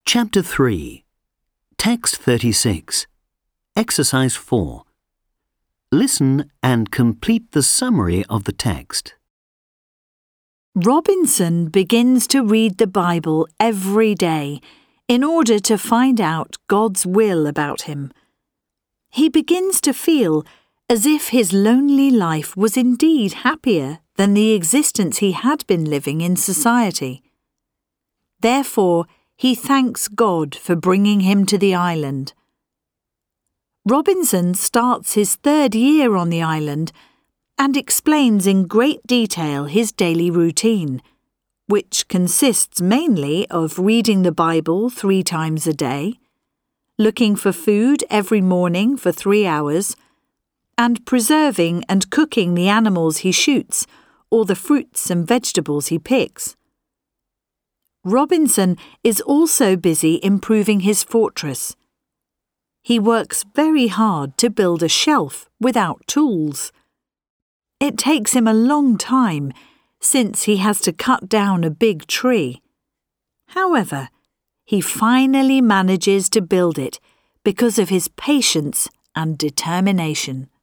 Chapter 3. Text 36. Exercise 4. Listen and complete the summary of the text. Robinson begins to read the Bible every day in order to find out God's will about him. He begins to feel as if his lonely life was indeed happier than the existence he had been living in society. Therefore, he thanks God for bringing him to the island. Robinson starts his third year on the island and explains in great detail his daily routine, which consists mainly of reading the Bible 3 times a day, looking for food every morning for 3 hours, and preserving and cooking the animals he shoots or the fruits and vegetables he picks. Robinson is also busy improving his fortress. He works very hard to build a shelf without tools. It takes him a long time, since he has to cut down a big tree. However, he finally manages to build it because of his patience and determination.